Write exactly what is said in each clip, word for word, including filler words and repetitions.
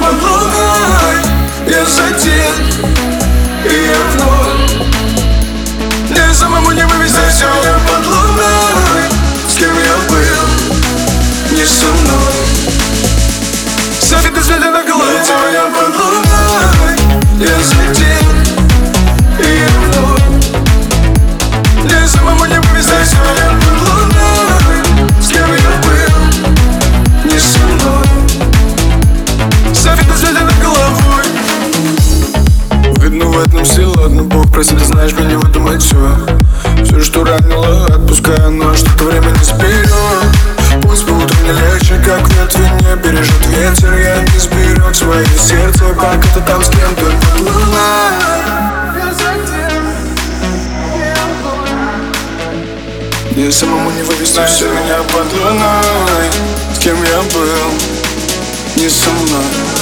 под луной. Я за день, и я вновь. Мне самому не вывести сегодня под луной. С кем я был, не со мной. Софиты светят на голове. Сегодня под луной. Я за день, и я вновь. Мне самому не вывести сегодня под луной. С кем я был, не со мной. Софиты светят над головой. Видно в этом сила, но Бог просит, знаешь, мне не выдумать все. Все, что ранило, отпуская, но что-то время не сберет. Пусть по утру не легче, как ветви не бережет ветер. Я не сберег свое сердце, пока ты там с кем-то под луной. Мне самому не вывести все меня под луной. С кем я был, не со мной.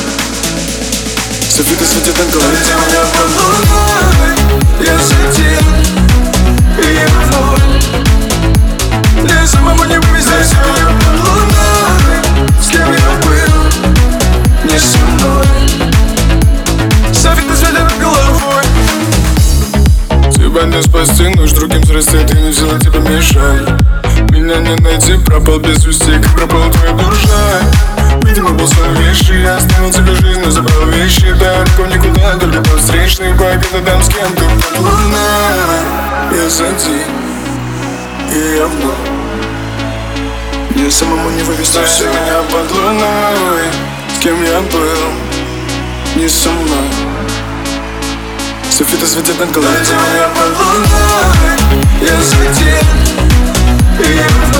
Софиты светят на голове. Меня под луной. Я за день, и я вновь. Мне самому не вывести все меня под луной. С кем я был, не со мной. Софиты светят над головой. Тебя не спасти, нож другим срастет, и не в силах тебе мешать. Меня не найти, пропал без вести, как пропала твоя душа. Видимо, был своей вещи, я оставил тебе жизнь, но забрал вещи. Далеко никуда, только по встречной, пока там с кем-то под луной. Я за день, и я вновь. Мне самому не вывести все меня под луной. С кем я был, не со мной. Софиты светят над головой. Я под луной. Я за день, и я вновь.